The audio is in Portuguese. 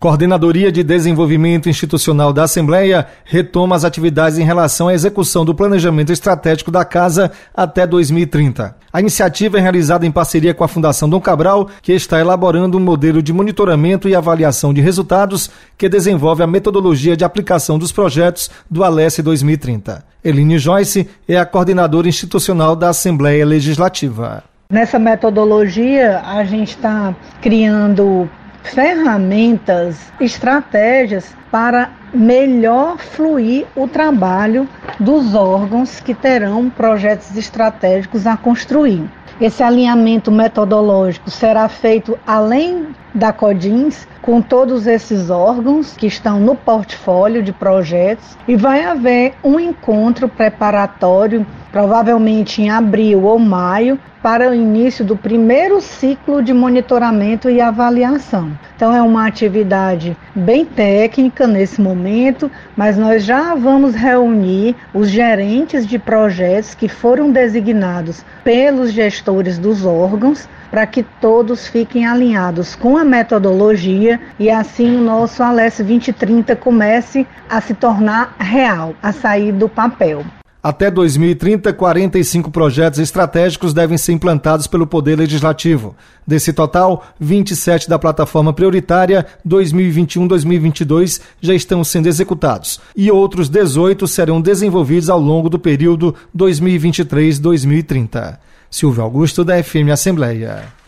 Coordenadoria de Desenvolvimento Institucional da Assembleia retoma as atividades em relação à execução do planejamento estratégico da Casa até 2030. A iniciativa é realizada em parceria com a Fundação Dom Cabral, que está elaborando um modelo de monitoramento e avaliação de resultados que desenvolve a metodologia de aplicação dos projetos do Alesse 2030. Eline Joyce é a coordenadora institucional da Assembleia Legislativa. Nessa metodologia, a gente está criando ferramentas, estratégias para melhor fluir o trabalho dos órgãos que terão projetos estratégicos a construir. Esse alinhamento metodológico será feito além da CODINS, com todos esses órgãos que estão no portfólio de projetos, e vai haver um encontro preparatório, provavelmente em abril ou maio, para o início do primeiro ciclo de monitoramento e avaliação. Então é uma atividade bem técnica nesse momento, mas nós já vamos reunir os gerentes de projetos que foram designados pelos gestores dos órgãos, para que todos fiquem alinhados com a metodologia e assim o nosso Alesse 2030 comece a se tornar real, a sair do papel. Até 2030, 45 projetos estratégicos devem ser implantados pelo Poder Legislativo. Desse total, 27 da plataforma prioritária 2021-2022 já estão sendo executados e outros 18 serão desenvolvidos ao longo do período 2023-2030. Silvio Augusto, da FM Assembleia.